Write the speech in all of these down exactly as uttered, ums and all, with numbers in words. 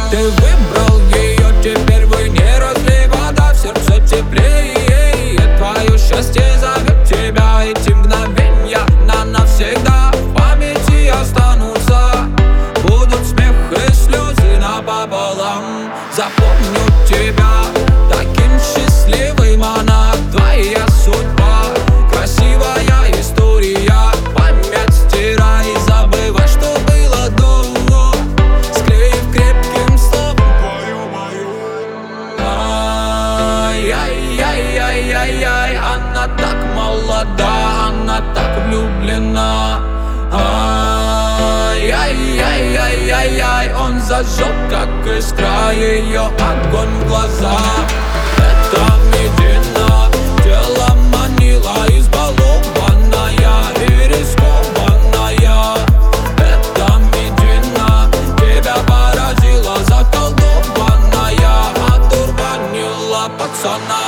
Ты выбрал ее, теперь вы не разлей вода, в сердце теплее. Твое счастье зовет тебя, эти мгновенья на навсегда в памяти останутся. Будут смех и слезы напополам. Запомню тебя таким счастливым, она твоя судьба. Красивая история, память стирай, забывай, что было до, склеив крепким словом твою-мою. Ай-яй-яй-яй-яй-яй, она так молода, она так влюблена. Ай-яй-яй-яй-яй-яй, он зажег, как искра, ее огонь в глазах. Это Медина, тело манила, избалованная и рискованная. Это Медина, тебя поразила, заколдованная, одурманила пацана.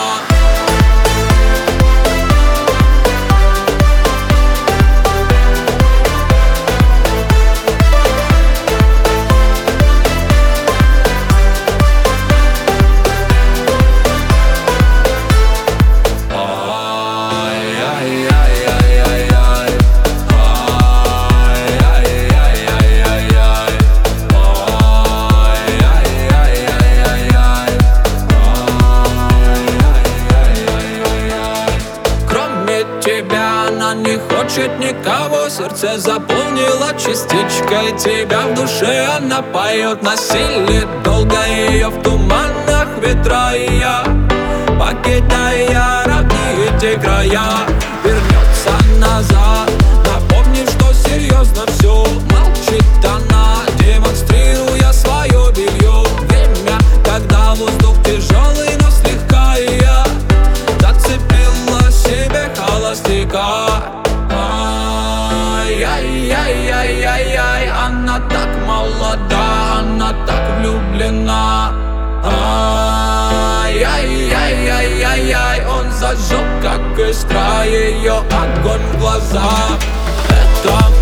Тебя она не хочет никого, сердце заполнила частичкой тебя. В душе она поет на силе, долго ее в туманах ветра. И я, покидая родные те края, вернется назад, напомнив, что серьезно все. Молчит она, демонстрируя свое белье. Время, когда воздух тяжелый, но слегка. И я зацепила себе холостяка. Ай-яй-яй-яй-яй-яй, она так молода, она так влюблена. Ай-яй-яй-яй-яй-яй, он зажег, как искра, ее огонь в глазах. Это